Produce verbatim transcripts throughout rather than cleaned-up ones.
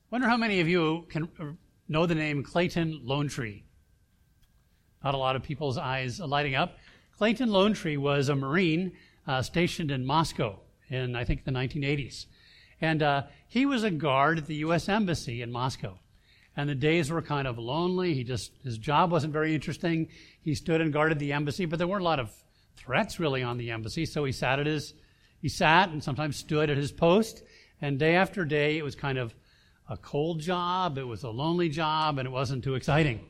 Wonder how many of you can know the name Clayton Lonetree. Not a lot of people's eyes are lighting up. Clayton Lonetree was a Marine uh, stationed in Moscow in, I think, the nineteen eighties. And uh, he was a guard at the U S Embassy in Moscow. And the days were kind of lonely. He just, his job wasn't very interesting. He stood and guarded the embassy, but there weren't a lot of threats really on the embassy. So he sat at his, he sat and sometimes stood at his post. And day after day, it was kind of a cold job, it was a lonely job, and it wasn't too exciting.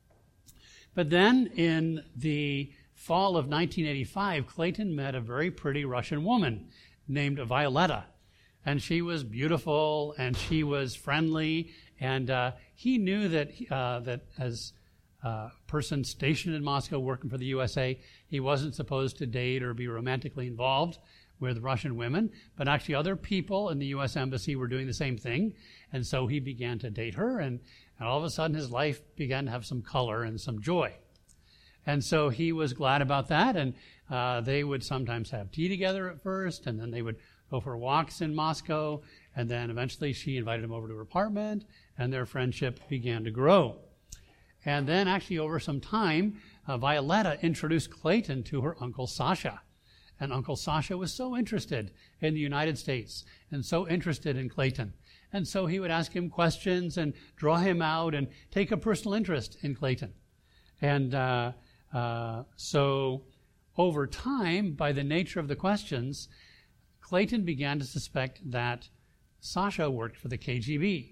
But then in the fall of nineteen eighty-five, Clayton met a very pretty Russian woman named Violetta. And she was beautiful, and she was friendly, and uh, he knew that uh, that as a person stationed in Moscow working for the U S A, he wasn't supposed to date or be romantically involved with Russian women, but actually other people in the U S Embassy were doing the same thing. And so he began to date her, and, and all of a sudden his life began to have some color and some joy. And so he was glad about that, and uh, they would sometimes have tea together at first, and then they would go for walks in Moscow, and then eventually she invited him over to her apartment, and their friendship began to grow. And then actually over some time, uh, Violetta introduced Clayton to her Uncle Sasha. And Uncle Sasha was so interested in the United States and so interested in Clayton. And so he would ask him questions and draw him out and take a personal interest in Clayton. And uh, uh, so over time, by the nature of the questions, Clayton began to suspect that Sasha worked for the K G B.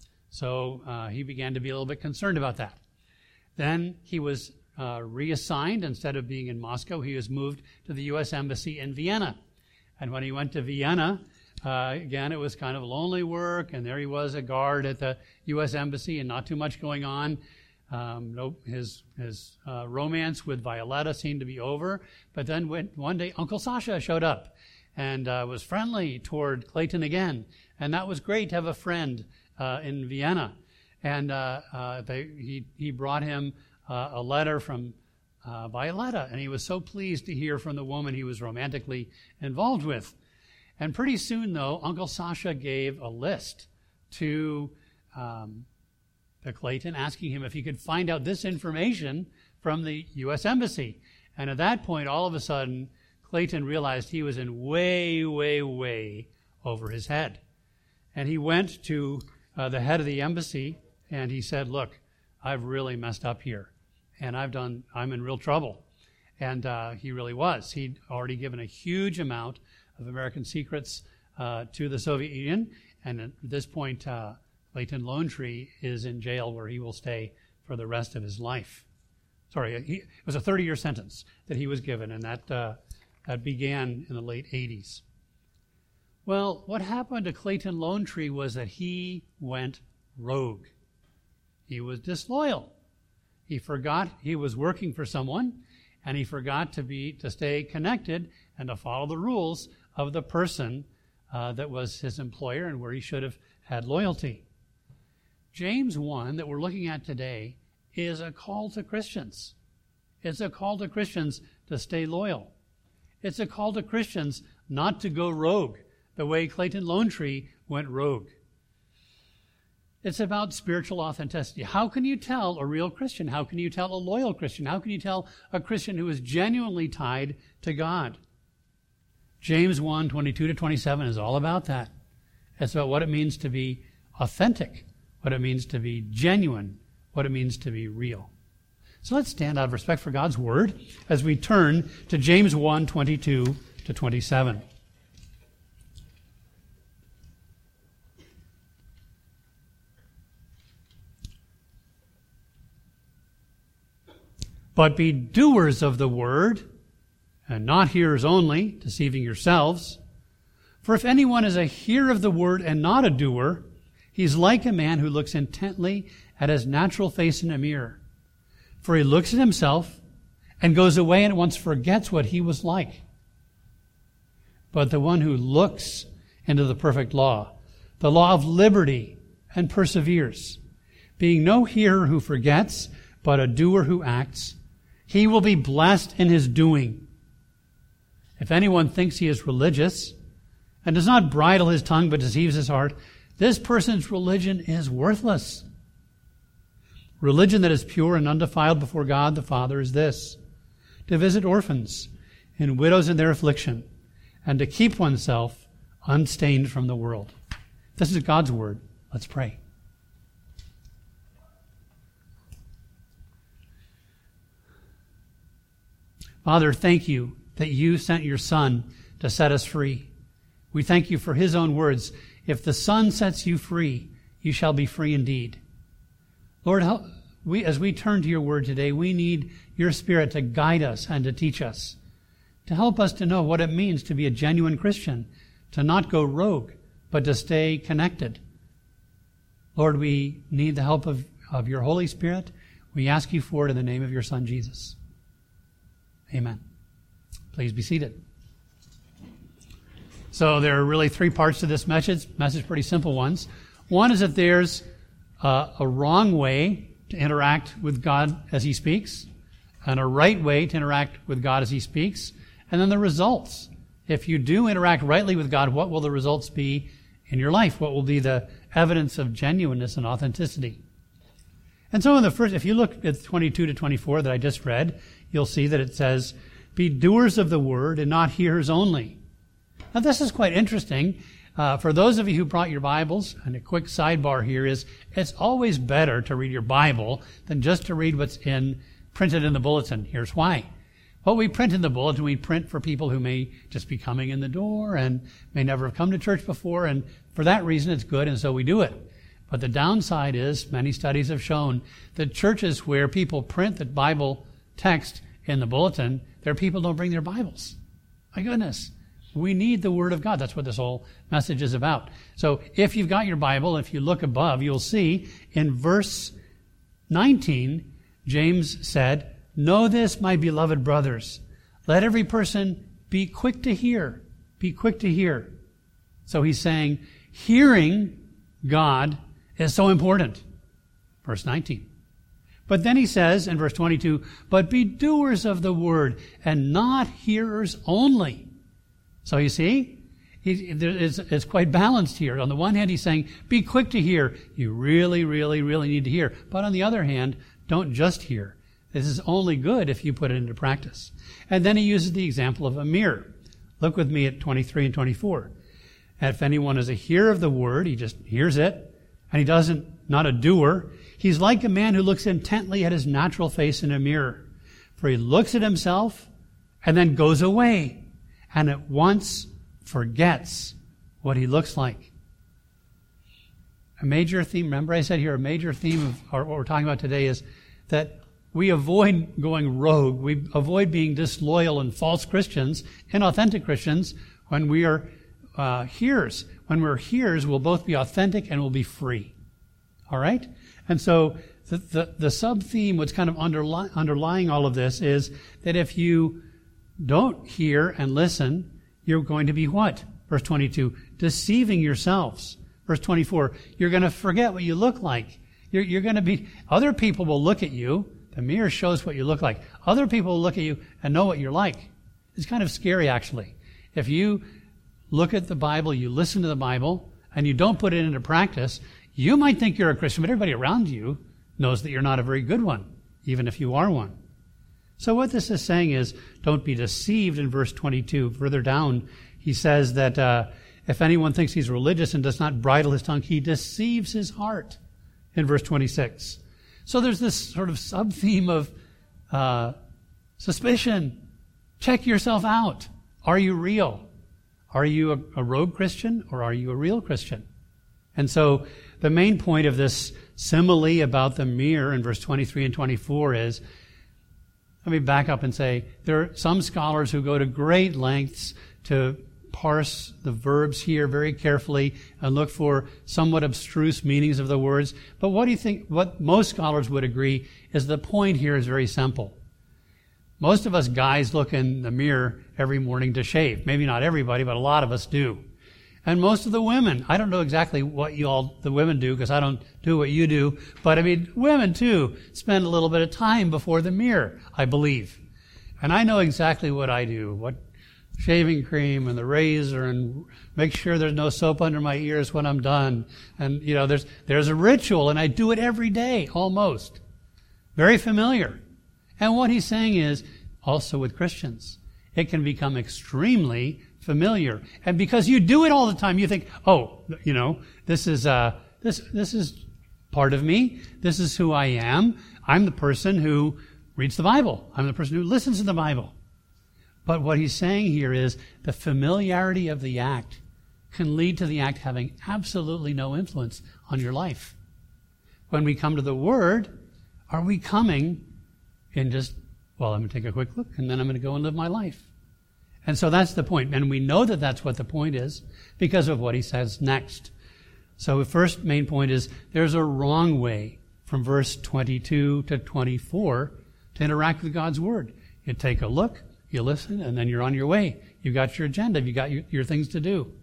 So uh, he began to be a little bit concerned about that. Then he was uh, reassigned. Instead of being in Moscow, he was moved to the U S Embassy in Vienna. And when he went to Vienna, uh, again, it was kind of lonely work, and there he was, a guard at the U S Embassy, and not too much going on. Um, no, his his uh, romance with Violetta seemed to be over. But then when, one day, Uncle Sasha showed up and uh, was friendly toward Clayton again. And that was great to have a friend uh, in Vienna. And uh, uh, they, he, he brought him uh, a letter from uh, Violetta, and he was so pleased to hear from the woman he was romantically involved with. And pretty soon, though, Uncle Sasha gave a list to, um, to Clayton, asking him if he could find out this information from the U S Embassy. And at that point, all of a sudden, Clayton realized he was in way, way, way over his head. And he went to uh, the head of the embassy, and he said, look, I've really messed up here, and I've done, I'm in real trouble. And uh, he really was. He'd already given a huge amount of American secrets uh, to the Soviet Union, and at this point, uh, Clayton Lonetree is in jail where he will stay for the rest of his life. Sorry, he, it was a thirty-year sentence that he was given, and that uh, that began in the late eighties. Well, what happened to Clayton Lonetree was that he went rogue. He was disloyal. He forgot he was working for someone, and he forgot to be to stay connected and to follow the rules of the person uh, that was his employer and where he should have had loyalty. James one that we're looking at today is a call to Christians. It's a call to Christians to stay loyal. It's a call to Christians not to go rogue the way Clayton Lonetree went rogue. It's about spiritual authenticity. How can you tell a real Christian? How can you tell a loyal Christian? How can you tell a Christian who is genuinely tied to God? James one, twenty-two to twenty-seven is all about that. It's about what it means to be authentic, what it means to be genuine, what it means to be real. So let's stand out of respect for God's Word as we turn to James one, twenty-two to twenty-seven. But be doers of the word, and not hearers only, deceiving yourselves. For if anyone is a hearer of the word and not a doer, he's like a man who looks intently at his natural face in a mirror. For he looks at himself and goes away and at once forgets what he was like. But the one who looks into the perfect law, the law of liberty, and perseveres, being no hearer who forgets, but a doer who acts, he will be blessed in his doing. If anyone thinks he is religious and does not bridle his tongue but deceives his heart, this person's religion is worthless. Religion that is pure and undefiled before God the Father is this: to visit orphans and widows in their affliction, and to keep oneself unstained from the world. This is God's word. Let's pray. Father, thank you that you sent your Son to set us free. We thank you for his own words. If the Son sets you free, you shall be free indeed. Lord, help, we, as we turn to your word today, we need your Spirit to guide us and to teach us, to help us to know what it means to be a genuine Christian, to not go rogue, but to stay connected. Lord, we need the help of, of your Holy Spirit. We ask you for it in the name of your Son, Jesus. Amen. Please be seated. So there are really three parts to this message. Message, pretty simple ones. One is that there's uh, a wrong way to interact with God as he speaks, and a right way to interact with God as he speaks, and then the results. If you do interact rightly with God, what will the results be in your life? What will be the evidence of genuineness and authenticity? And so in the first, if you look at twenty-two to twenty-four that I just read, you'll see that it says, be doers of the word and not hearers only. Now this is quite interesting. Uh, for those of you who brought your Bibles, and a quick sidebar here is, it's always better to read your Bible than just to read what's in printed in the bulletin. Here's why. What we print in the bulletin, we print for people who may just be coming in the door and may never have come to church before, and for that reason it's good, and so we do it. But the downside is, many studies have shown that churches where people print the Bible text in the bulletin, their people don't bring their Bibles. My goodness. We need the Word of God. That's what this whole message is about. So if you've got your Bible, if you look above, you'll see in verse nineteen, James said, know this, my beloved brothers. Let every person be quick to hear. Be quick to hear. So he's saying, hearing God is so important. Verse nineteen. But then he says in verse twenty-two, but be doers of the word and not hearers only. So you see, it's, it's quite balanced here. On the one hand, he's saying, be quick to hear. You really, really, really need to hear. But on the other hand, don't just hear. This is only good if you put it into practice. And then he uses the example of a mirror. Look with me at twenty-three and twenty-four. And if anyone is a hearer of the word, he just hears it, and he doesn't, not a doer, he's like a man who looks intently at his natural face in a mirror. For he looks at himself and then goes away and at once forgets what he looks like. A major theme, remember I said here, a major theme of what we're talking about today is that we avoid going rogue. We avoid being disloyal and false Christians, inauthentic Christians, when we are uh, hearers. When we're hearers, we'll both be authentic and we'll be free. All right? And so the, the, the sub-theme, what's kind of underli- underlying all of this is that if you don't hear and listen, you're going to be what? Verse twenty-two, deceiving yourselves. Verse twenty-four, you're going to forget what you look like. You're, you're going to be, other people will look at you. The mirror shows what you look like. Other people will look at you and know what you're like. It's kind of scary, actually. If you look at the Bible, you listen to the Bible, and you don't put it into practice, you might think you're a Christian, but everybody around you knows that you're not a very good one, even if you are one. So what this is saying is, don't be deceived in verse twenty-two. Further down, he says that uh, if anyone thinks he's religious and does not bridle his tongue, he deceives his heart in verse twenty-six. So there's this sort of sub-theme of uh, suspicion. Check yourself out. Are you real? Are you a, a rogue Christian or are you a real Christian? And so the main point of this simile about the mirror in verse twenty-three and twenty-four is, let me back up and say, there are some scholars who go to great lengths to parse the verbs here very carefully and look for somewhat abstruse meanings of the words. But what do you think, what most scholars would agree is the point here is very simple. Most of us guys look in the mirror every morning to shave. Maybe not everybody, but a lot of us do. And most of the women, I don't know exactly what you all, the women do, because I don't do what you do, but I mean, women too spend a little bit of time before the mirror, I believe. And I know exactly what I do, what shaving cream and the razor and make sure there's no soap under my ears when I'm done. And, you know, there's there's a ritual, and I do it every day, almost. Very familiar. And what he's saying is, also with Christians, it can become extremely familiar. And because you do it all the time, you think, oh, you know, this is uh, this this is part of me. This is who I am. I'm the person who reads the Bible. I'm the person who listens to the Bible. But what he's saying here is the familiarity of the act can lead to the act having absolutely no influence on your life. When we come to the Word, are we coming in just, well, I'm going to take a quick look, and then I'm going to go and live my life? And so that's the point. And we know that that's what the point is because of what he says next. So the first main point is there's a wrong way from verse twenty-two to twenty-four to interact with God's Word. You take a look, you listen, and then you're on your way. You've got your agenda. You've got your, your things to do.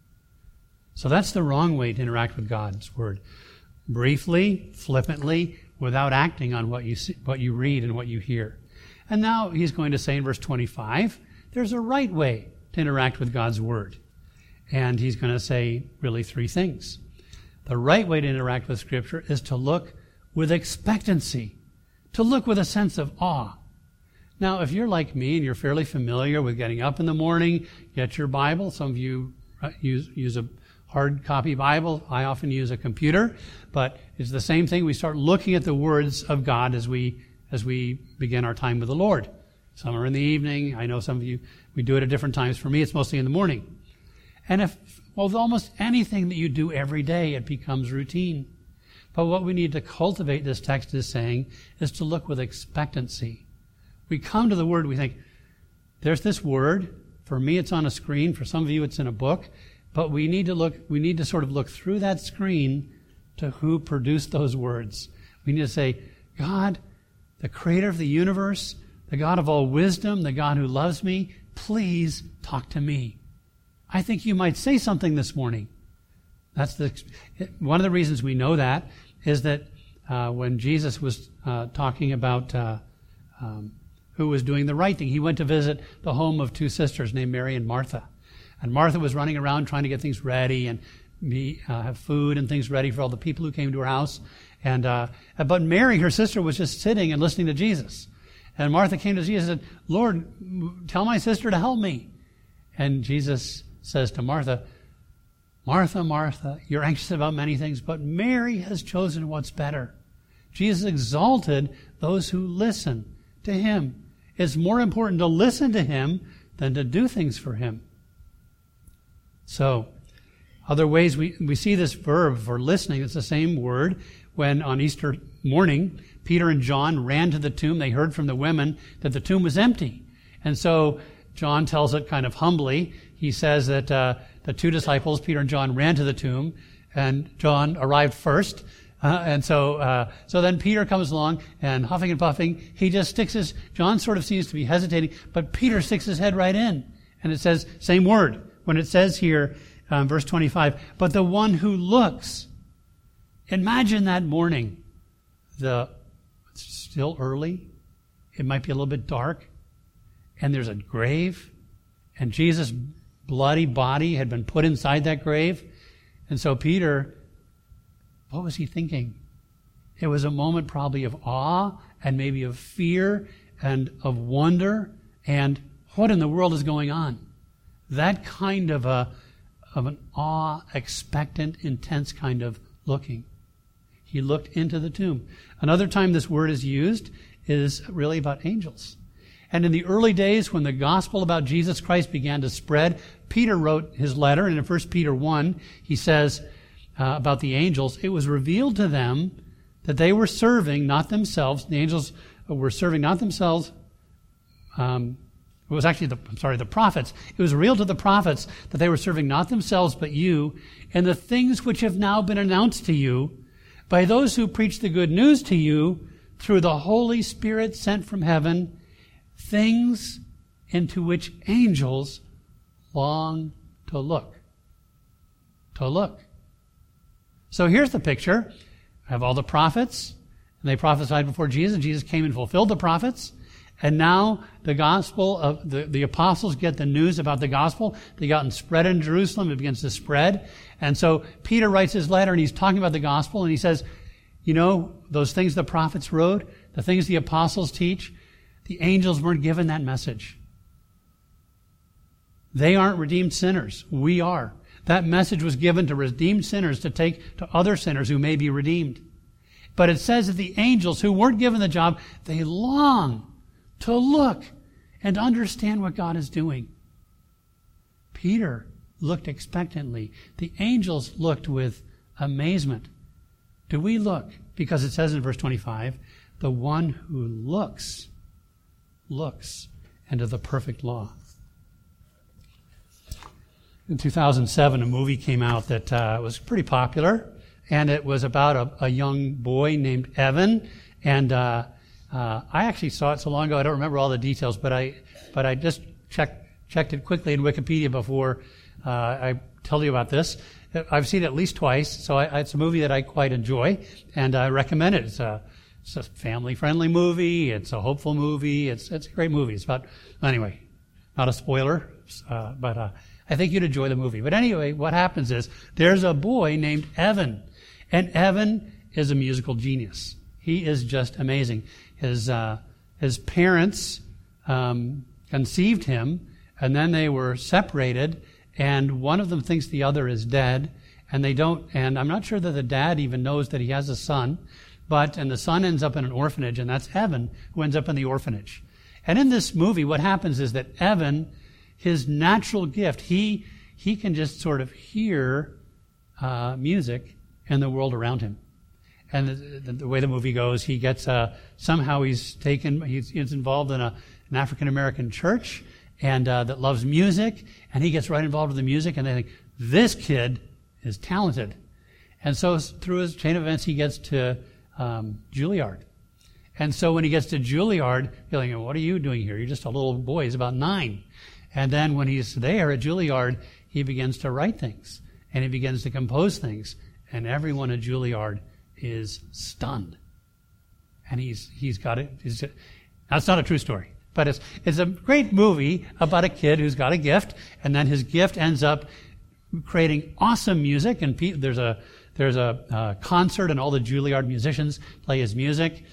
So that's the wrong way to interact with God's Word. Briefly, flippantly, without acting on what you see, what you read and what you hear. And now he's going to say in verse twenty-five, there's a right way to interact with God's Word. And he's going to say really three things. The right way to interact with Scripture is to look with expectancy, to look with a sense of awe. Now, if you're like me and you're fairly familiar with getting up in the morning, get your Bible. Some of you use, use a hard copy Bible. I often use a computer, but it's the same thing. We start looking at the words of God as we as we begin our time with the Lord. Some are in the evening. I know some of you, we do it at different times. For me, it's mostly in the morning. And if, well, with almost anything that you do every day, it becomes routine. But what we need to cultivate, this text is saying, is to look with expectancy. We come to the Word, we think, there's this Word. For me, it's on a screen. For some of you, it's in a book. But we need to look, we need to sort of look through that screen to who produced those words. We need to say, God, the creator of the universe, the God of all wisdom, the God who loves me, please talk to me. I think you might say something this morning. That's the one of the reasons we know that is that uh, when Jesus was uh, talking about uh, um, who was doing the right thing, he went to visit the home of two sisters named Mary and Martha. And Martha was running around trying to get things ready and be, uh, have food and things ready for all the people who came to her house. And uh, but Mary, her sister, was just sitting and listening to Jesus. And Martha came to Jesus and said, Lord, tell my sister to help me. And Jesus says to Martha, Martha, Martha, you're anxious about many things, but Mary has chosen what's better. Jesus exalted those who listen to him. It's more important to listen to him than to do things for him. So, other ways we, we see this verb for listening, it's the same word. When on Easter morning, Peter and John ran to the tomb, they heard from the women that the tomb was empty. And so John tells it kind of humbly. He says that uh, the two disciples, Peter and John, ran to the tomb, and John arrived first. Uh, and so uh, so then Peter comes along, and huffing and puffing, he just sticks his, John sort of seems to be hesitating, but Peter sticks his head right in. And it says, same word. When it says here, um, verse twenty-five, but the one who looks. Imagine that morning. The, it's still early. It might be a little bit dark. And there's a grave. And Jesus' bloody body had been put inside that grave. And so Peter, what was he thinking? It was a moment probably of awe and maybe of fear and of wonder and what in the world is going on? That kind of a of an awe, expectant, intense kind of looking. He looked into the tomb. Another time this word is used is really about angels. And in the early days when the gospel about Jesus Christ began to spread, Peter wrote his letter, and in First Peter one, he says uh, about the angels, it was revealed to them that they were serving not themselves, the angels were serving not themselves, um, it was actually, the, I'm sorry, the prophets. It was revealed to the prophets that they were serving not themselves but you, and the things which have now been announced to you by those who preach the good news to you through the Holy Spirit sent from heaven, things into which angels long to look. To look. So here's the picture. I have all the prophets, and they prophesied before Jesus. Jesus came and fulfilled the prophets. And now the gospel of the, the apostles get the news about the gospel. They got and spread in Jerusalem. It begins to spread. And so Peter writes his letter and he's talking about the gospel and he says, you know, those things the prophets wrote, the things the apostles teach, the angels weren't given that message. They aren't redeemed sinners. We are. That message was given to redeemed sinners to take to other sinners who may be redeemed. But it says that the angels who weren't given the job, they long to look and understand what God is doing. Peter looked expectantly. The angels looked with amazement. Do we look? Because it says in verse twenty-five, the one who looks, looks into the perfect law. In two thousand seven, a movie came out that uh, was pretty popular, and it was about a, a young boy named Evan, and uh, uh, I actually saw it so long ago I don't remember all the details, but I but I just checked checked it quickly in Wikipedia before uh, I tell you about this. I've seen it at least twice, so I, it's a movie that I quite enjoy, and I recommend it. It's a, it's a family-friendly movie. It's a hopeful movie. It's it's a great movie. It's about anyway, not a spoiler, uh, but uh, I think you'd enjoy the movie. But anyway, what happens is there's a boy named Evan, and Evan is a musical genius. He is just amazing. His uh, his parents um, conceived him, and then they were separated. And one of them thinks the other is dead, and they don't. And I'm not sure that the dad even knows that he has a son, but and the son ends up in an orphanage, and that's Evan who ends up in the orphanage. And in this movie, what happens is that Evan, his natural gift, he he can just sort of hear uh, music in the world around him. And the, the, the way the movie goes, he gets uh, somehow he's taken, he's, he's involved in a, an African American church and uh, that loves music, and he gets right involved with the music, and they think this kid is talented. And so through his chain of events, he gets to um, Juilliard. And so when he gets to Juilliard, you're like, what are you doing here? You're just a little boy. He's about nine. And then when he's there at Juilliard, he begins to write things, and he begins to compose things, and everyone at Juilliard is stunned. And he's he's got it. He's, that's not a true story, but it's it's a great movie about a kid who's got a gift, and then his gift ends up creating awesome music. And pe- there's a there's a uh, concert, and all the Juilliard musicians play his music.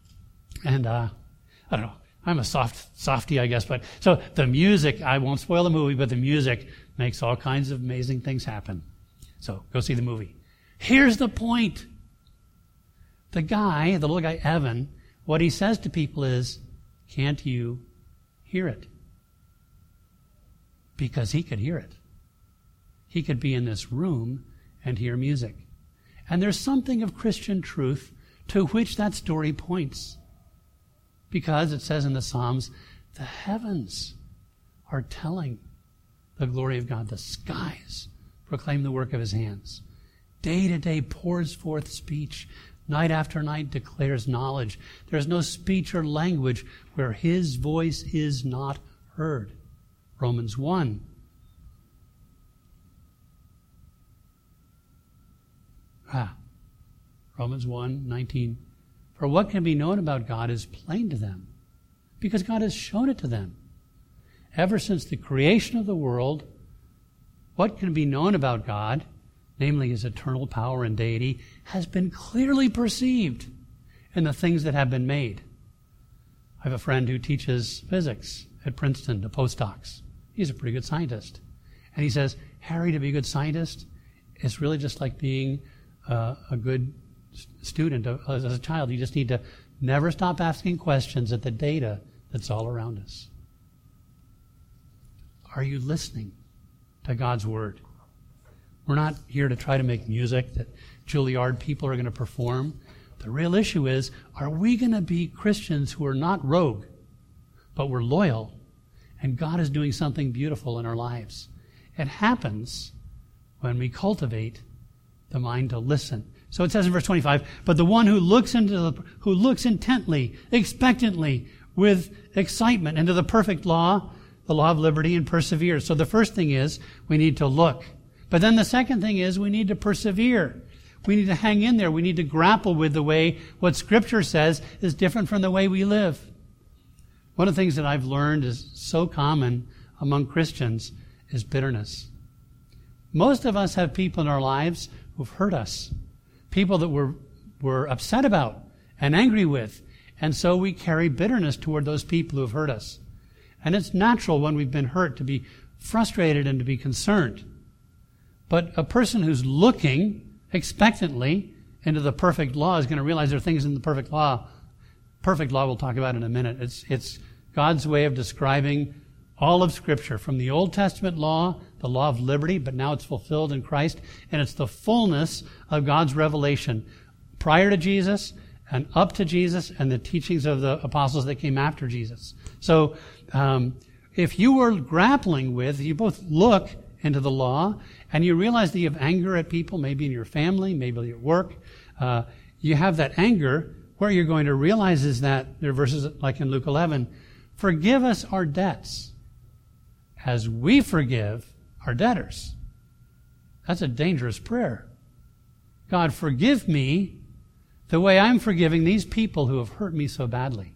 And uh, I don't know. I'm a soft softy, I guess. But so the music, I won't spoil the movie, but the music makes all kinds of amazing things happen. So go see the movie. Here's the point. The guy, the little guy, Evan, what he says to people is, can't you hear it? Because he could hear it. He could be in this room and hear music. And there's something of Christian truth to which that story points. Because it says in the Psalms, the heavens are telling the glory of God. The skies proclaim the work of his hands. Day to day pours forth speech. Night after night declares knowledge. There's no speech or language where his voice is not heard. Romans one. Ah, Romans one nineteen. For what can be known about God is plain to them, because God has shown it to them. Ever since the creation of the world, what can be known about God, namely his eternal power and deity, has been clearly perceived in the things that have been made. I have a friend who teaches physics at Princeton to postdocs. He's a pretty good scientist. And he says, Harry, to be a good scientist, it's really just like being uh, a good student as a child. You just need to never stop asking questions at the data that's all around us. Are you listening to God's word? We're not here to try to make music that Juilliard people are going to perform. The real issue is, are we going to be Christians who are not rogue, but we're loyal, and God is doing something beautiful in our lives? It happens when we cultivate the mind to listen. So it says in verse twenty-five, but the one who looks into the, who looks intently, expectantly, with excitement into the perfect law, the law of liberty, and perseveres. So the first thing is we need to look. But then the second thing is we need to persevere. We need to hang in there. We need to grapple with the way what Scripture says is different from the way we live. One of the things that I've learned is so common among Christians is bitterness. Most of us have people in our lives who've hurt us, people that we're, we're upset about and angry with, and so we carry bitterness toward those people who have hurt us. And it's natural when we've been hurt to be frustrated and to be concerned. But a person who's looking expectantly into the perfect law is going to realize there are things in the perfect law. Perfect law we'll talk about in a minute. It's, it's God's way of describing all of Scripture, from the Old Testament law, the law of liberty, but now it's fulfilled in Christ, and it's the fullness of God's revelation prior to Jesus and up to Jesus and the teachings of the apostles that came after Jesus. So um, if you were grappling with, you both look into the law and you realize that you have anger at people, maybe in your family, maybe at work, uh, you have that anger, where you're going to realize is that there are verses like in Luke eleven, forgive us our debts as we forgive our debtors. That's a dangerous prayer. God, forgive me the way I'm forgiving these people who have hurt me so badly.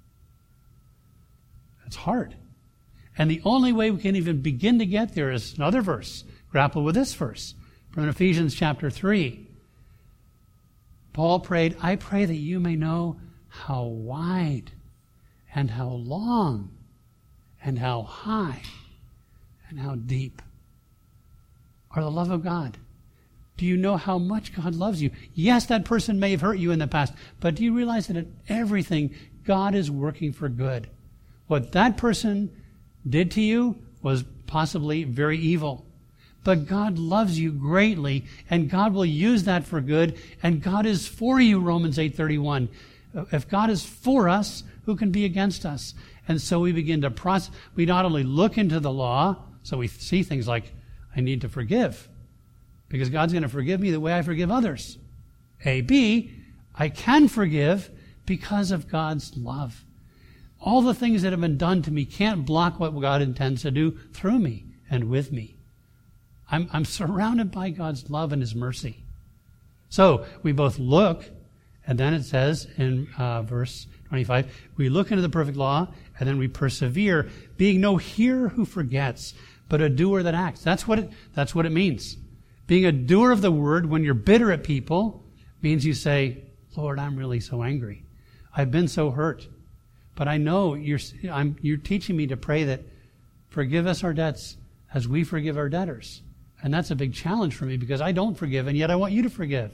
It's hard. And the only way we can even begin to get there is another verse. Grapple with this verse from Ephesians chapter three. Paul prayed, I pray that you may know how wide and how long and how high and how deep are the love of God. Do you know how much God loves you? Yes, that person may have hurt you in the past, but do you realize that in everything, God is working for good? What that person did to you was possibly very evil. But God loves you greatly, and God will use that for good, and God is for you, Romans eight thirty-one. If God is for us, who can be against us? And so we begin to process. We not only look into the law, so we see things like, I need to forgive, because God's going to forgive me the way I forgive others. A. B. I can forgive because of God's love. All the things that have been done to me can't block what God intends to do through me and with me. I'm, I'm surrounded by God's love and His mercy. So we both look, and then it says in uh, verse twenty-five, we look into the perfect law, and then we persevere, being no hearer who forgets, but a doer that acts. That's what it, that's what it means. Being a doer of the word when you're bitter at people means you say, Lord, I'm really so angry. I've been so hurt. But I know you're, I'm, you're teaching me to pray that forgive us our debts as we forgive our debtors. And that's a big challenge for me because I don't forgive, and yet I want you to forgive.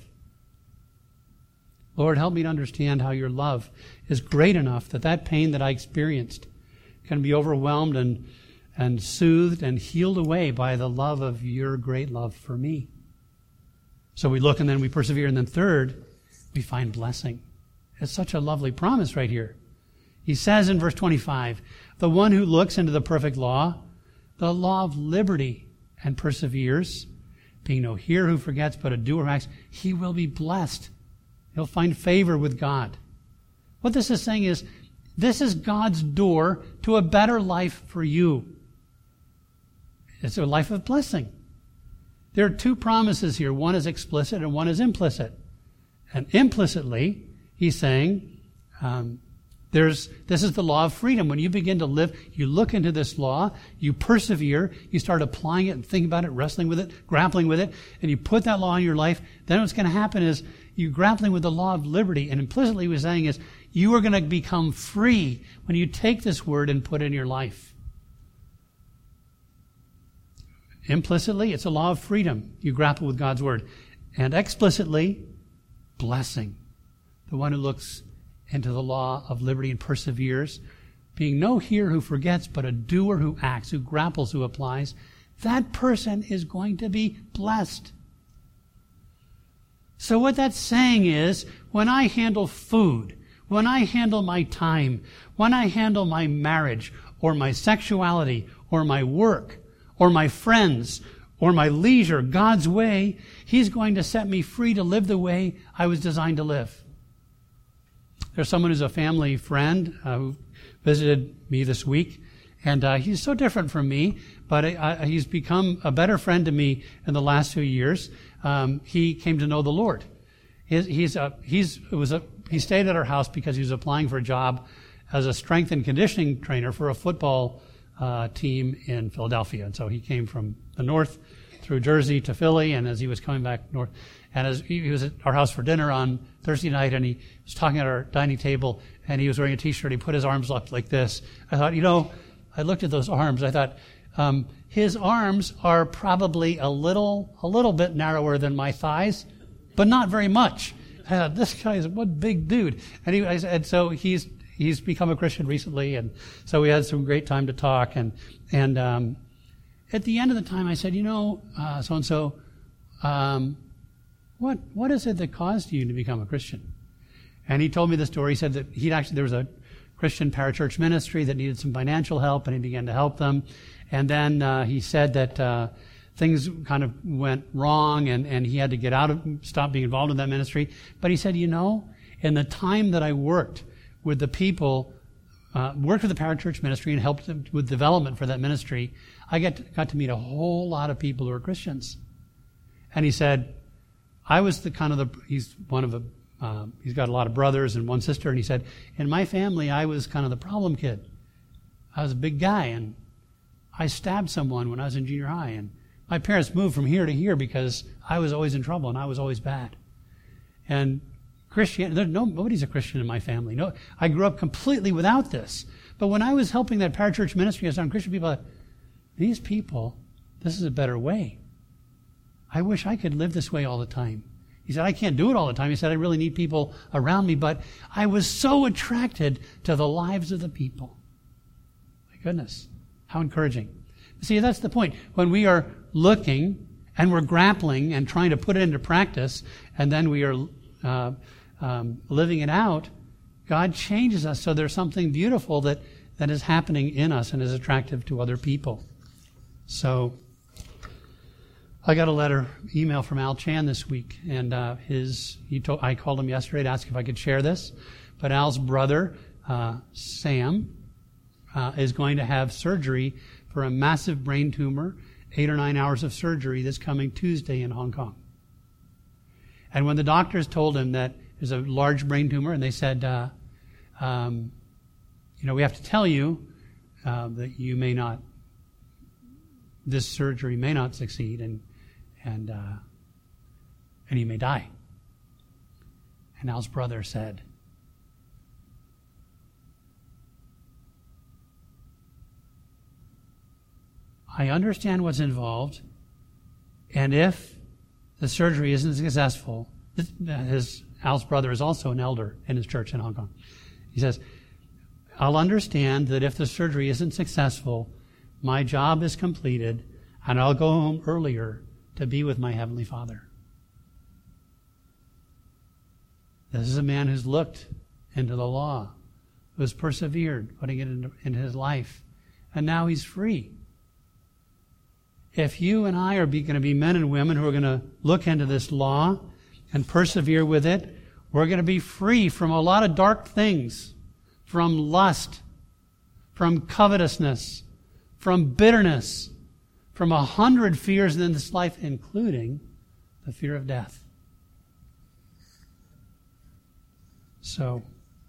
Lord, help me to understand how your love is great enough that that pain that I experienced can be overwhelmed and, and soothed and healed away by the love of your great love for me. So we look and then we persevere. And then third, we find blessing. It's such a lovely promise right here. He says in verse twenty-five, the one who looks into the perfect law, the law of liberty, and perseveres, being no hearer who forgets, but a doer who acts, he will be blessed. He'll find favor with God. What this is saying is, this is God's door to a better life for you. It's a life of blessing. There are two promises here. One is explicit and one is implicit. And implicitly, he's saying, um, There's, this is the law of freedom. When you begin to live, you look into this law, you persevere, you start applying it and thinking about it, wrestling with it, grappling with it, and you put that law in your life. Then what's going to happen is you're grappling with the law of liberty. And implicitly what he's saying is you are going to become free when you take this word and put it in your life. Implicitly, it's a law of freedom. You grapple with God's word. And explicitly, blessing. The one who looks into the law of liberty and perseveres, being no hearer who forgets, but a doer who acts, who grapples, who applies, that person is going to be blessed. So what that's saying is, when I handle food, when I handle my time, when I handle my marriage, or my sexuality, or my work, or my friends, or my leisure, God's way, He's going to set me free to live the way I was designed to live. There's someone who's a family friend uh, who visited me this week, and uh, he's so different from me, but I, I, he's become a better friend to me in the last few years. Um, he came to know the Lord. He's, he's, a, he's, it was a, he stayed at our house because he was applying for a job as a strength and conditioning trainer for a football uh, team in Philadelphia. And so he came from the north through Jersey to Philly, and as he was coming back north, and as he was at our house for dinner on Thursday night, and he was talking at our dining table, and he was wearing a T-shirt. He put his arms up like this. I thought, you know, I looked at those arms. I thought, um, his arms are probably a little, a little bit narrower than my thighs, but not very much. I thought, this guy is one big dude. And he, and so he's he's become a Christian recently, and so we had some great time to talk. And and um, at the end of the time, I said, you know, uh, so and so, um, what what is it that caused you to become a Christian? And he told me the story. He said that he'd actually there was a Christian parachurch ministry that needed some financial help, and he began to help them. And then uh, he said that uh, things kind of went wrong, and, and he had to get out of, stop being involved in that ministry. But he said, you know, in the time that I worked with the people, uh, worked with the parachurch ministry and helped them with development for that ministry, I got to, got to meet a whole lot of people who are Christians. And he said, I was the kind of the, he's one of the, uh, he's got a lot of brothers and one sister, and he said, in my family, I was kind of the problem kid. I was a big guy, and I stabbed someone when I was in junior high, and my parents moved from here to here because I was always in trouble and I was always bad. And Christianity, no, nobody's a Christian in my family. No, I grew up completely without this. But when I was helping that parachurch ministry, I was on Christian people, I thought, these people, this is a better way. I wish I could live this way all the time. He said, I can't do it all the time. He said, I really need people around me, but I was so attracted to the lives of the people. My goodness. How encouraging. See, that's the point. When we are looking and we're grappling and trying to put it into practice, and then we are uh, um, living it out, God changes us so there's something beautiful that, that is happening in us and is attractive to other people. So I got a letter, email from Al Chan this week, and uh, his he told, I called him yesterday to ask if I could share this, but Al's brother, uh, Sam, Uh, is going to have surgery for a massive brain tumor, eight or nine hours of surgery this coming Tuesday in Hong Kong. And when the doctors told him that there's a large brain tumor, and they said, uh, um, you know, we have to tell you uh, that you may not, this surgery may not succeed, and and uh, and you may die. And Al's brother said, I understand what's involved, and if the surgery isn't successful, his Al's brother is also an elder in his church in Hong Kong. He says, I'll understand that if the surgery isn't successful, my job is completed, and I'll go home earlier to be with my Heavenly Father. This is a man who's looked into the law, who's persevered, putting it into, into his life, and now he's free. If you and I are going to be men and women who are going to look into this law and persevere with it, we're going to be free from a lot of dark things, from lust, from covetousness, from bitterness, from a hundred fears in this life, including the fear of death. So,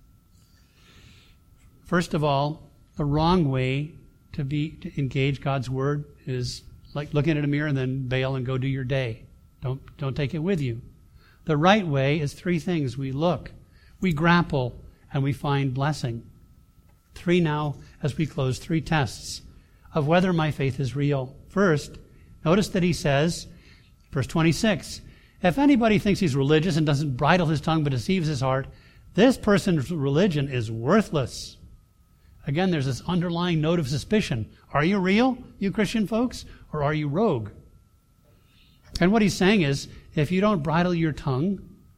first of all, the wrong way to be to engage God's Word is like looking at a mirror and then bail and go do your day. Don't don't take it with you. The right way is three things. We look, we grapple, and we find blessing. Three now, as we close, three tests of whether my faith is real. First, notice that he says, verse twenty-six, if anybody thinks he's religious and doesn't bridle his tongue but deceives his heart, this person's religion is worthless. Again, there's this underlying note of suspicion. Are you real, you Christian folks, or are you rogue? And what he's saying is, if you don't bridle your tongue,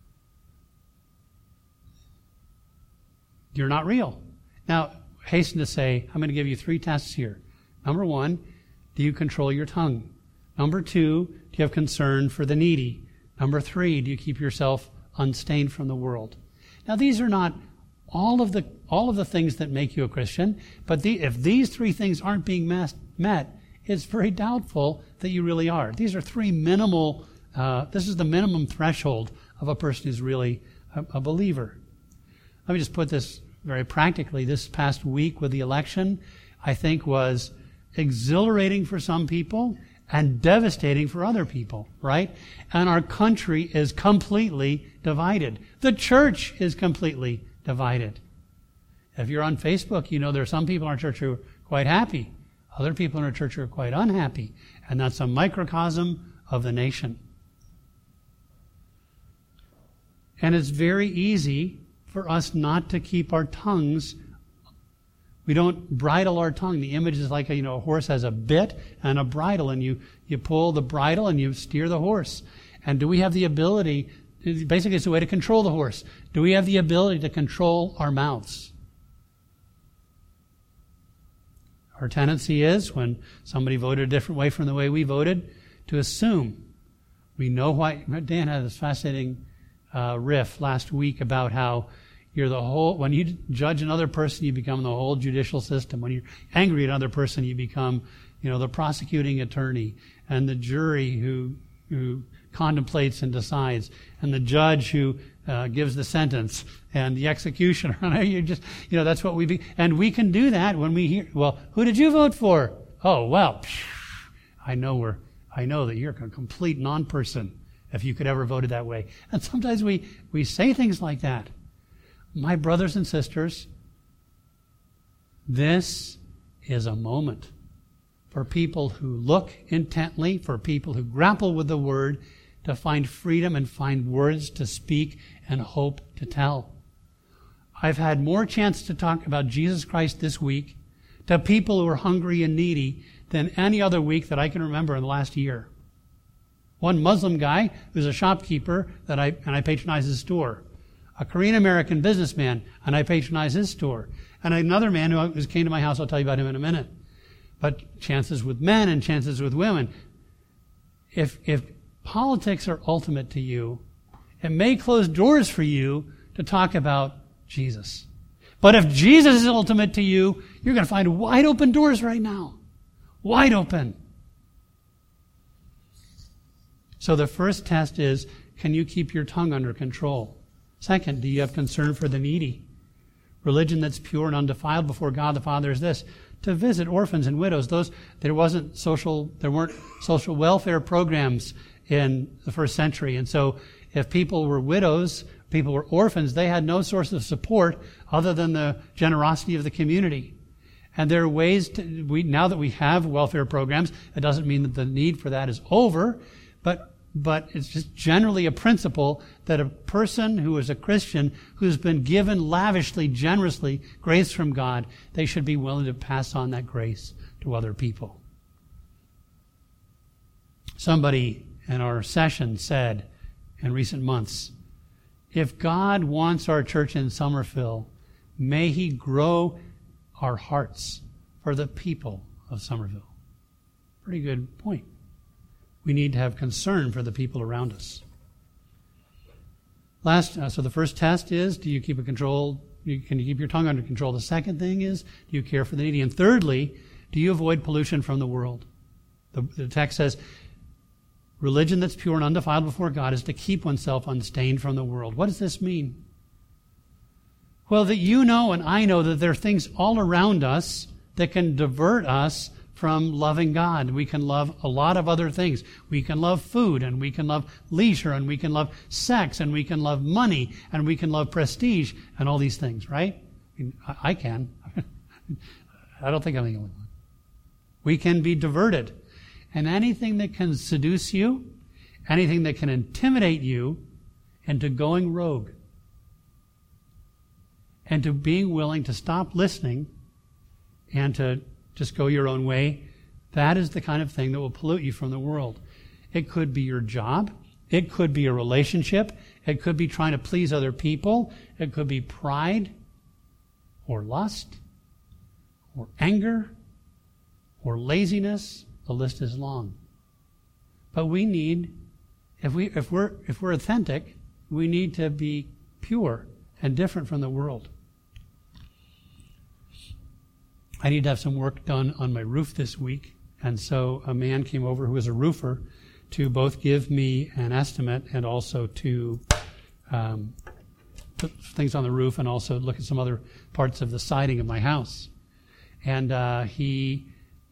you're not real. Now, hasten to say, I'm going to give you three tests here. Number one, do you control your tongue? Number two, do you have concern for the needy? Number three, do you keep yourself unstained from the world? Now, these are not all of the all of the things that make you a Christian, but the, if these three things aren't being mas- met, it's very doubtful that you really are. These are three minimal, uh, this is the minimum threshold of a person who's really a, a believer. Let me just put this very practically, this past week with the election, I think was exhilarating for some people and devastating for other people, right? And our country is completely divided. The church is completely divided. If you're on Facebook, you know there are some people in our church who are quite happy. Other people in our church are quite unhappy. And that's a microcosm of the nation. And it's very easy for us not to keep our tongues. We don't bridle our tongue. The image is like a, you know, a horse has a bit and a bridle, and you, you pull the bridle and you steer the horse. And do we have the ability, basically it's a way to control the horse. Do we have the ability to control our mouths? Our tendency is, when somebody voted a different way from the way we voted, to assume. We know why. Dan had this fascinating uh, riff last week about how you're the whole, when you judge another person, you become the whole judicial system. When you're angry at another person, you become, you know, the prosecuting attorney and the jury who who contemplates and decides, and the judge who uh, gives the sentence, and the executioner. you just, you know, that's what we be. And we can do that when we hear, well, who did you vote for? Oh, well, I know we're, I know that you're a complete non-person if you could ever voted that way. And sometimes we, we say things like that. My brothers and sisters, this is a moment for people who look intently, for people who grapple with the Word, to find freedom and find words to speak and hope to tell. I've had more chance to talk about Jesus Christ this week to people who are hungry and needy than any other week that I can remember in the last year. One Muslim guy who's a shopkeeper that I and I patronize his store. A Korean American businessman, and I patronize his store. And another man who came to my house, I'll tell you about him in a minute. But chances with men and chances with women. If if politics are ultimate to you, it may close doors for you to talk about Jesus. But if Jesus is ultimate to you, you're going to find wide open doors right now. Wide open. So the first test is, can you keep your tongue under control? Second, do you have concern for the needy? Religion that's pure and undefiled before God the Father is this: to visit orphans and widows. Those there wasn't social, there weren't social welfare programs in the first century, and so if people were widows, people were orphans, they had no source of support other than the generosity of the community. And there are ways to, we now that we have welfare programs, it doesn't mean that the need for that is over, but but it's just generally a principle that a person who is a Christian who's been given lavishly, generously grace from God, they should be willing to pass on that grace to other people. Somebody in our session said in recent months, if God wants our church in Somerville, may He grow our hearts for the people of Somerville. Pretty good point. We need to have concern for the people around us. Last, uh, so the first test is, do you keep a control? You, can you keep your tongue under control? The second thing is, do you care for the needy? And thirdly, do you avoid pollution from the world? The, the text says, religion that's pure and undefiled before God is to keep oneself unstained from the world. What does this mean? Well, that you know and I know that there are things all around us that can divert us from loving God. We can love a lot of other things. We can love food, and we can love leisure, and we can love sex, and we can love money, and we can love prestige, and all these things, right? I, mean, I, I can. I don't think I'm the only one. We can be diverted. And anything that can seduce you, anything that can intimidate you into going rogue, and to being willing to stop listening and to just go your own way, that is the kind of thing that will pollute you from the world. It could be your job. It could be a relationship. It could be trying to please other people. It could be pride or lust or anger or laziness. The list is long. But we need, if we if we're if we're authentic, we need to be pure and different from the world. I need to have some work done on my roof this week, and so a man came over who was a roofer to both give me an estimate and also to um, put things on the roof and also look at some other parts of the siding of my house. And uh, he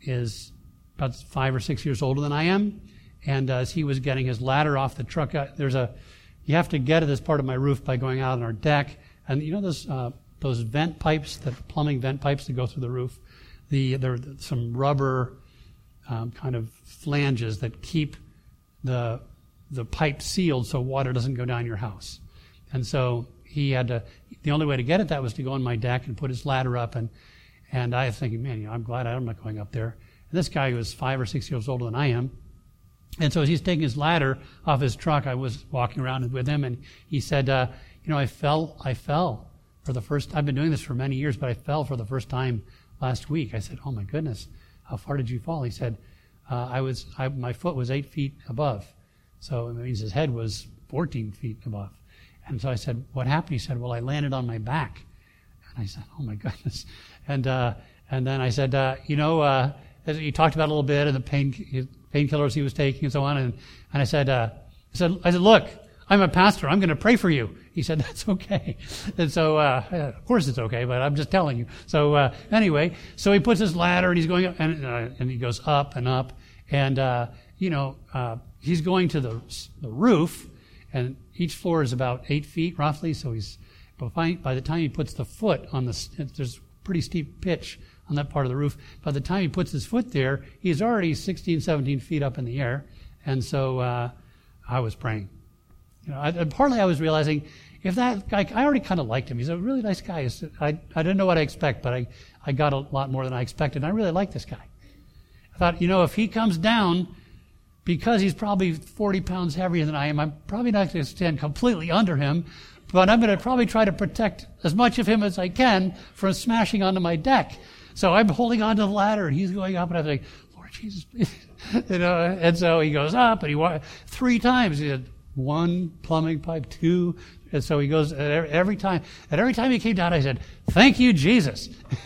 is about five or six years older than I am. And uh, as he was getting his ladder off the truck, uh, there's a you have to get to this part of my roof by going out on our deck. And you know those uh, those vent pipes, the plumbing vent pipes that go through the roof. The there are some rubber um, kind of flanges that keep the the pipe sealed so water doesn't go down your house. And so he had to. The only way to get at that was to go on my deck and put his ladder up. And and I was thinking, man, you know, I'm glad I'm not going up there. And this guy was five or six years older than I am. And so as he's taking his ladder off his truck, I was walking around with him, and he said, uh, you know, I fell, I fell for the first, I've been doing this for many years, but I fell for the first time last week. I said, oh my goodness, how far did you fall? He said, uh, I was, I, my foot was eight feet above. So it means his head was fourteen feet above. And so I said, what happened? He said, well, I landed on my back. And I said, oh my goodness. And, uh, and then I said, uh, you know, uh, as he talked about a little bit and the pain, painkillers he was taking and so on. And, and I said, uh, I said, I said, look, I'm a pastor. I'm going to pray for you. He said, that's okay. And so, uh, of course it's okay, but I'm just telling you. So, uh, anyway, so he puts his ladder and he's going up and, uh, and he goes up and up. And, uh, you know, uh, he's going to the, the roof, and each floor is about eight feet roughly. So he's, by, by the time he puts the foot on the, there's pretty steep pitch on that part of the roof. By the time he puts his foot there, he's already sixteen, seventeen feet up in the air. And so uh, I was praying. You know, I, and partly I was realizing, if that guy, I already kind of liked him. He's a really nice guy. I, I didn't know what I expect, but I, I got a lot more than I expected. And I really like this guy. I thought, you know, if he comes down, because he's probably forty pounds heavier than I am, I'm probably not going to stand completely under him, but I'm going to probably try to protect as much of him as I can from smashing onto my deck. So I'm holding onto the ladder, and he's going up, and I'm like, Lord Jesus, please. You know, and so he goes up, and he wa- three times. He had one plumbing pipe, two, and so he goes every, every time. And every time he came down, I said, thank you, Jesus.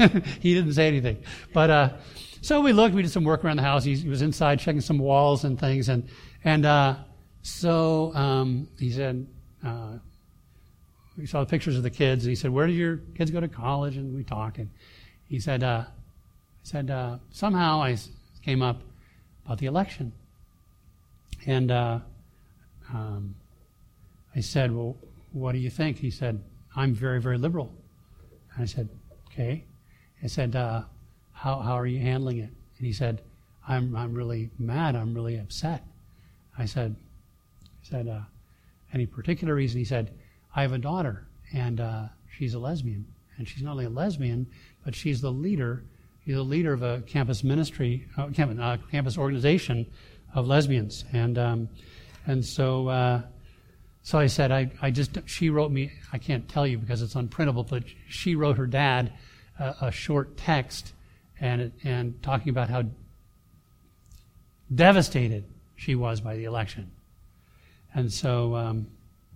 He didn't say anything. But uh, so we looked. We did some work around the house. He, he was inside checking some walls and things. And and uh, so um, he said, uh, we saw the pictures of the kids, and he said, where did your kids go to college? And we talked, and he said, uh, he said uh, somehow I came up about the election. And uh, um, I said, well, what do you think? He said, I'm very, very liberal. And I said, okay. I said, uh, how how are you handling it? And he said, I'm I'm really mad. I'm really upset. I said, I said, uh, any particular reason? He said, I have a daughter, and uh, she's a lesbian. And she's not only a lesbian, but she's the leader, she's the leader of a campus ministry, uh, campus, uh, campus organization of lesbians. And um, and so uh, so I said, I, I just, she wrote me, I can't tell you because it's unprintable, but she wrote her dad uh, a short text and and talking about how devastated she was by the election. And so... Um,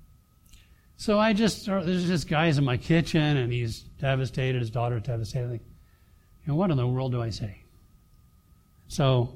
So I just, there's this guy's in my kitchen, and he's devastated, his daughter's devastated. I think, you know, what in the world do I say? So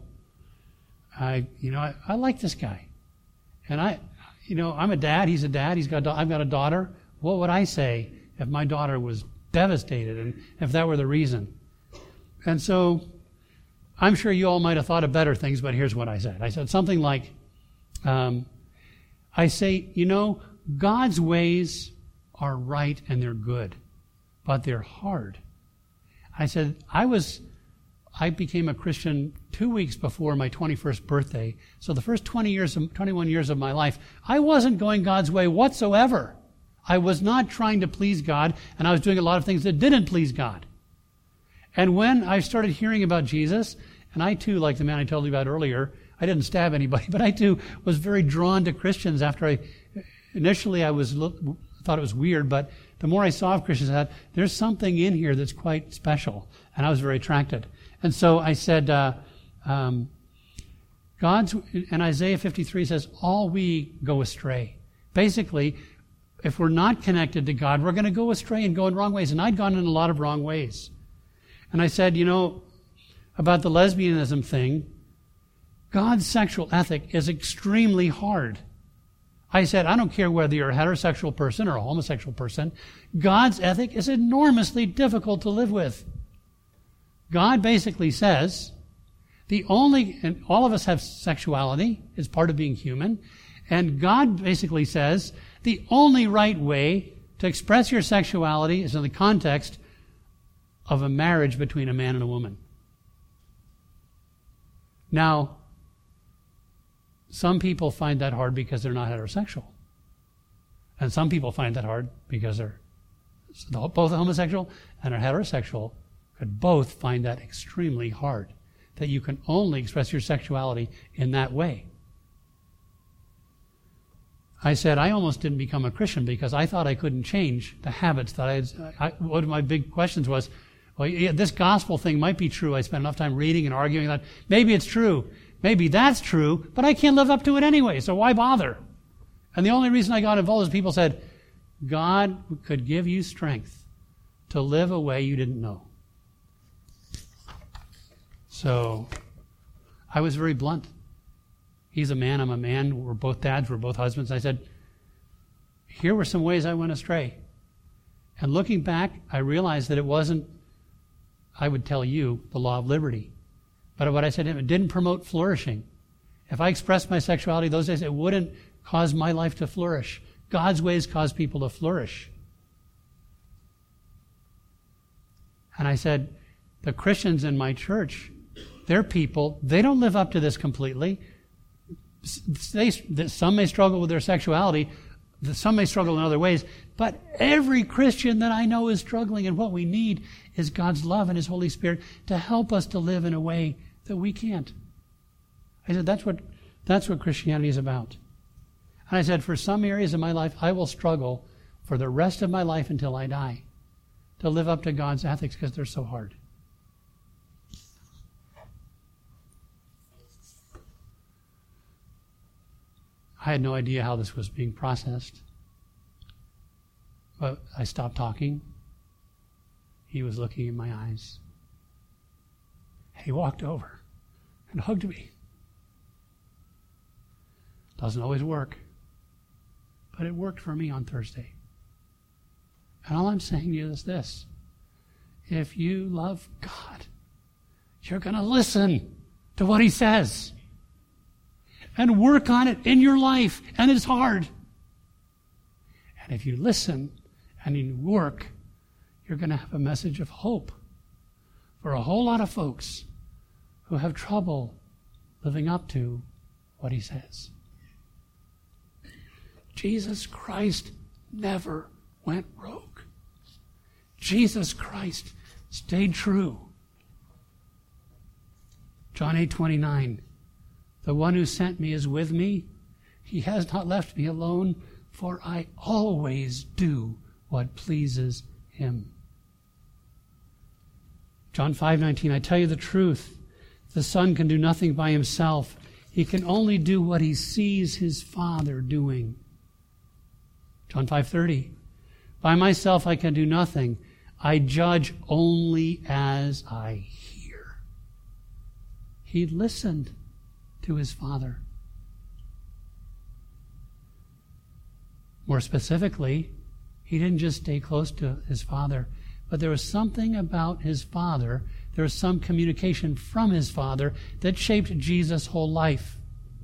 I, you know, I, I like this guy. And I, you know, I'm a dad, he's a dad, he's got, I've got a daughter. What would I say if my daughter was devastated and if that were the reason? And so I'm sure you all might have thought of better things, but here's what I said. I said something like, um, I say, you know, God's ways are right and they're good, but they're hard. I said, I was, I became a Christian two weeks before my twenty-first birthday. So the first twenty years, of, twenty-one years of my life, I wasn't going God's way whatsoever. I was not trying to please God, and I was doing a lot of things that didn't please God. And when I started hearing about Jesus, and I too, like the man I told you about earlier, I didn't stab anybody, but I too was very drawn to Christians after I, initially I was thought it was weird, but the more I saw of Christians, I thought, there's something in here that's quite special, and I was very attracted. And so I said, uh, um, God's, and Isaiah fifty-three says, all we go astray. Basically, if we're not connected to God, we're going to go astray and go in wrong ways, and I'd gone in a lot of wrong ways. And I said, you know, about the lesbianism thing, God's sexual ethic is extremely hard. I said, I don't care whether you're a heterosexual person or a homosexual person. God's ethic is enormously difficult to live with. God basically says, the only, and all of us have sexuality, it's part of being human, and God basically says, the only right way to express your sexuality is in the context of a marriage between a man and a woman. Now, some people find that hard because they're not heterosexual. And some people find that hard because they're both homosexual and are heterosexual, could both find that extremely hard, that you can only express your sexuality in that way. I said I almost didn't become a Christian because I thought I couldn't change the habits that I had. I, one of my big questions was, well, yeah, this gospel thing might be true. I spent enough time reading and arguing that maybe it's true. Maybe that's true, but I can't live up to it anyway, so why bother? And the only reason I got involved is people said, God could give you strength to live a way you didn't know. So I was very blunt. He's a man, I'm a man, we're both dads, we're both husbands. I said, here were some ways I went astray. And looking back, I realized that it wasn't, I would tell you, the law of liberty. But what I said to him, it didn't promote flourishing. If I expressed my sexuality those days, it wouldn't cause my life to flourish. God's ways cause people to flourish. And I said, the Christians in my church, they're people, they don't live up to this completely. They, some may struggle with their sexuality, some may struggle in other ways, but every Christian that I know is struggling, and what we need is God's love and His Holy Spirit to help us to live in a way that we can't. I said, that's what, that's what Christianity is about. And I said, for some areas of my life, I will struggle for the rest of my life until I die to live up to God's ethics because they're so hard. I had no idea how this was being processed. But I stopped talking. He was looking in my eyes. He walked over and hugged me. Doesn't always work, but it worked for me on Thursday. And all I'm saying to you is this. If you love God, you're going to listen to what He says and work on it in your life, and it's hard. And if you listen and you work, you're going to have a message of hope for a whole lot of folks who have trouble living up to what He says. Jesus Christ never went rogue. Jesus Christ stayed true. John eight twenty-nine. The one who sent me is with me. He has not left me alone, for I always do what pleases Him. John five nineteen. I tell you the truth. The Son can do nothing by Himself. He can only do what He sees His Father doing. John five thirty. By myself I can do nothing. I judge only as I hear. He listened to His Father. More specifically, He didn't just stay close to His Father, but there was something about His Father, there was some communication from His Father that shaped Jesus' whole life.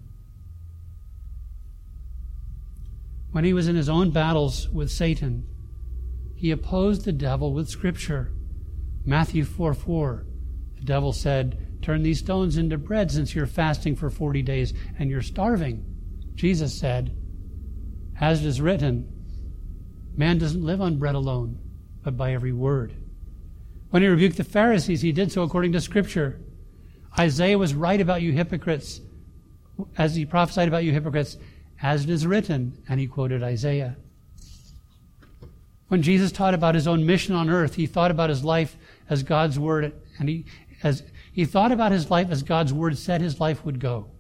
When He was in His own battles with Satan, He opposed the devil with Scripture. Matthew four four, the devil said, turn these stones into bread since you're fasting for forty days and you're starving. Jesus said, as it is written, man doesn't live on bread alone, but by every word. When He rebuked the Pharisees, He did so according to Scripture. Isaiah was right about you hypocrites, as he prophesied about you hypocrites, as it is written, and he quoted Isaiah. When Jesus taught about His own mission on earth, He thought about His life as God's Word, and he as he thought about His life as God's Word said His life would go.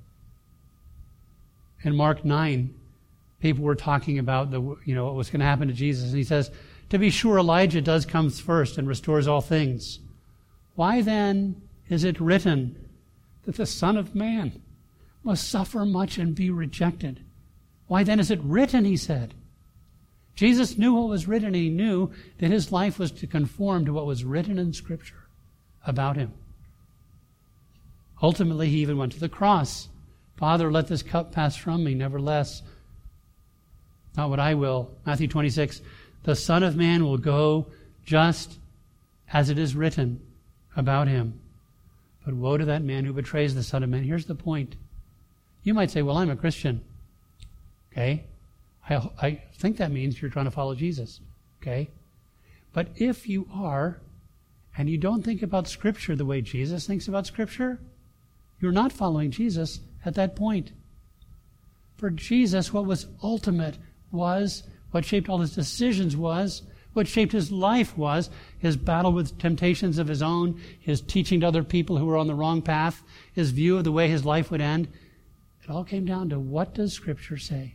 In Mark nine, people were talking about the you know what was going to happen to Jesus, and He says, to be sure, Elijah does come first and restores all things. Why then is it written that the Son of Man must suffer much and be rejected? Why then is it written, he said. Jesus knew what was written, and he knew that his life was to conform to what was written in Scripture about him. Ultimately, he even went to the cross. Father, let this cup pass from me, nevertheless, not what I will. Matthew twenty-six, the Son of Man will go just as it is written about him. But woe to that man who betrays the Son of Man. Here's the point. You might say, well, I'm a Christian. Okay? I, I think that means you're trying to follow Jesus. Okay? But if you are, and you don't think about Scripture the way Jesus thinks about Scripture, you're not following Jesus at that point. For Jesus, what was ultimate was, what shaped all his decisions was, what shaped his life was, his battle with temptations of his own, his teaching to other people who were on the wrong path, his view of the way his life would end. It all came down to, what does Scripture say?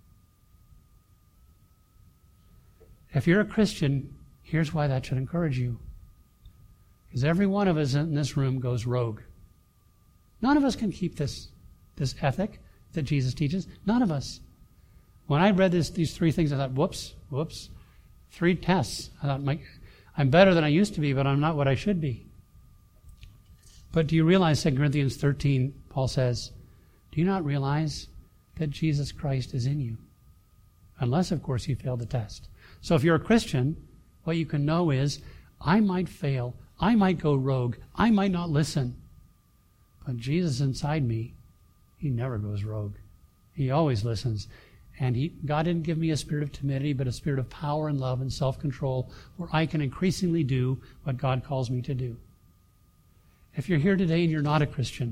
If you're a Christian, here's why that should encourage you. Because every one of us in this room goes rogue. None of us can keep this, this ethic that Jesus teaches. None of us. When I read this, these three things, I thought, whoops, whoops. Three tests. I thought, my, I'm better than I used to be, but I'm not what I should be. But do you realize, Second Corinthians thirteen, Paul says, do you not realize that Jesus Christ is in you? Unless, of course, you failed the test. So if you're a Christian, what you can know is, I might fail, I might go rogue, I might not listen. But Jesus inside me, he never goes rogue. He always listens. And he, God didn't give me a spirit of timidity, but a spirit of power and love and self-control where I can increasingly do what God calls me to do. If you're here today and you're not a Christian,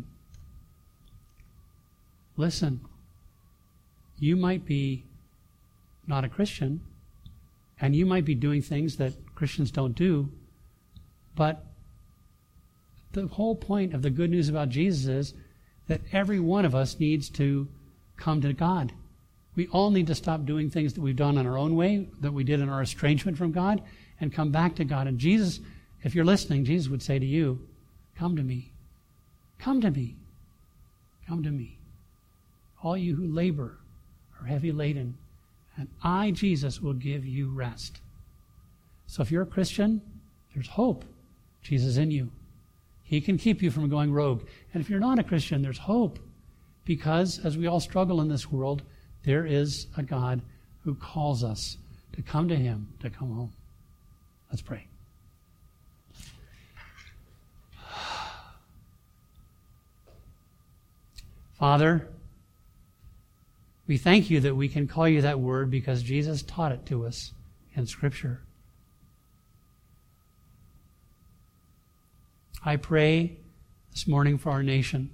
listen. You might be not a Christian, and you might be doing things that Christians don't do, but the whole point of the good news about Jesus is that every one of us needs to come to God. We all need to stop doing things that we've done in our own way, that we did in our estrangement from God, and come back to God. And Jesus, if you're listening, Jesus would say to you, come to me. Come to me. Come to me. All you who labor are heavy laden, and I, Jesus, will give you rest. So if you're a Christian, there's hope. Jesus in you. He can keep you from going rogue. And if you're not a Christian, there's hope. Because as we all struggle in this world, there is a God who calls us to come to him, to come home. Let's pray. Father, we thank you that we can call you that word because Jesus taught it to us in Scripture. I pray this morning for our nation.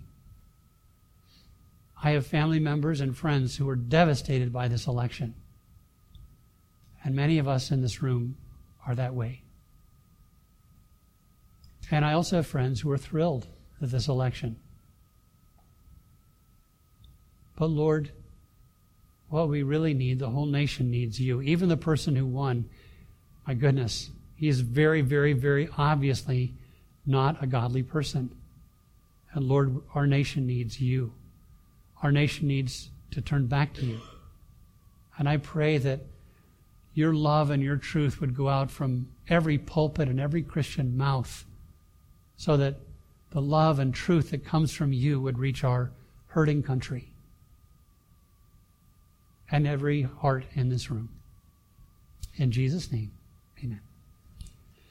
I have family members and friends who are devastated by this election. And many of us in this room are that way. And I also have friends who are thrilled with this election. But Lord, what we really need, the whole nation needs you. Even the person who won, my goodness, he is very, very, very obviously not a godly person. And Lord, our nation needs you. Our nation needs to turn back to you. And I pray that your love and your truth would go out from every pulpit and every Christian mouth so that the love and truth that comes from you would reach our hurting country and every heart in this room. In Jesus' name, amen.